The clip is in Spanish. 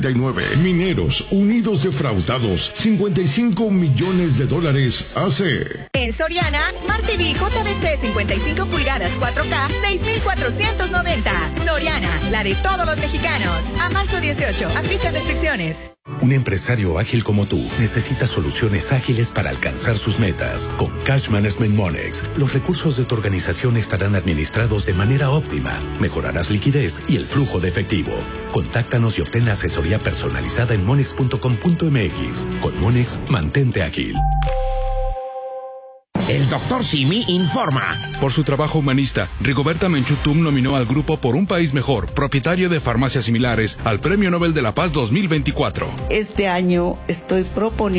Mineros Unidos Defraudados, $55 millones hace. En Soriana, Smart TV JBC 55 pulgadas 4K, 6,490. Soriana, la de todos los mexicanos. A marzo 18, aplica restricciones. Un empresario ágil como tú necesita soluciones ágiles para alcanzar sus metas. Con Cash Management Monex, los recursos de tu organización estarán administrados de manera óptima. Mejorarás liquidez y el flujo de efectivo. Contáctanos y obtén la asesoría personalizada en monex.com.mx. Con Monex, mantente ágil. El Dr. Simi informa. Por su trabajo humanista, Rigoberta Menchú Tum nominó al grupo Por un País Mejor, propietario de farmacias similares, al Premio Nobel de la Paz 2024. Este año estoy proponiendo